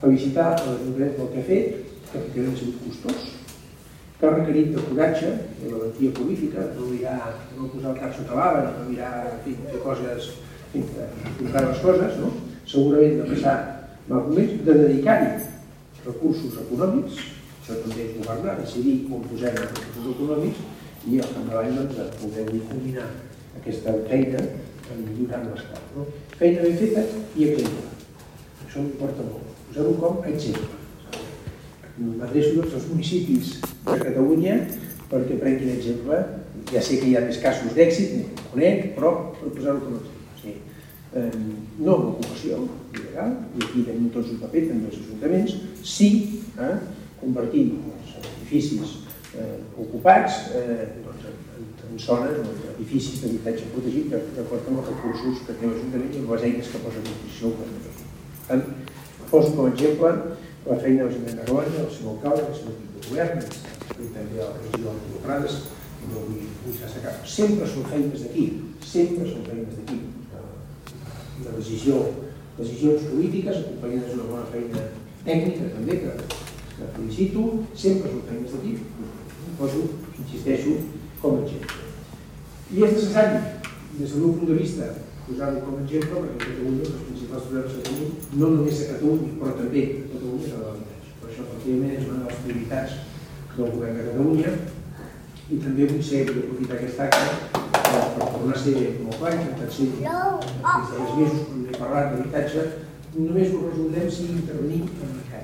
Felicitar l'Ajuntament pel que ha fet, que efectivament ha sigut costós, que ha requerit de coratge i valentia política, no posar el cap sota l'ala, no mirar, fer coses, comprar les coses, segurament de passar mal moments, de dedicar-hi recursos econòmics, això també és governar, decidir on posem els recursos econòmics, i al capdavall poder combinar aquesta feina millorant l'estat. Feina ben feta i exemple. Això m'importa molt. Posar-ho com a exemple. M'adreço a tots els municipis de Catalunya perquè prenguin exemple. Ja sé que hi ha més casos d'èxit, no ho conec, però per posar-ho com a exemple. No amb l'ocupació il·legal, i aquí tenim tots un paper, també els ajuntaments, sí convertir els edificis ocupats en zones, edificis d'habitatge protegit d'acord amb els recursos que té l'Ajuntament i les eines que posa a disposició. Per tant, poso com a exemple la feina de l'Ajuntament de Tarragona, el seu alcalde, el seu equip de govern, i també la regió de Prades, i no vull destacar. Sempre són feines d'aquí, sempre són feines d'aquí. De decisions polítiques acompanyades d'una bona feina tècnica també, que felicito, sempre són feines d'aquí, poso, insisteixo, com a exemple. I és necessari, des del meu punt de vista, posar-ho com a exemple, perquè a Catalunya els principals problemes que tenim, no només a Catalunya, però també a Catalunya és l'habitatge. Per això, efectivament, és una de les prioritats del govern de Catalunya i també vull aprofitar aquest acte per tornar a ser molt clar, intentar ser des dels mesos quan he parlat d'habitatge, només ho resoldrem si intervenim en el mercat.